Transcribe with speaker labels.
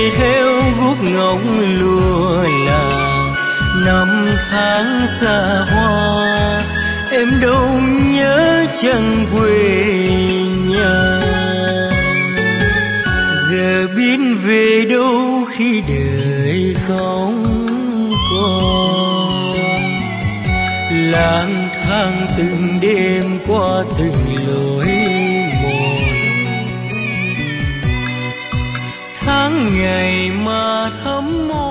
Speaker 1: theo guốc ngọc lụa là năm tháng xa hoa, em đâu nhớ chẳng quê nhà. Giờ biết về đâu khi đời không còn, lang thang từng đêm qua từng lối mòn. Tháng ngày mà thắm môi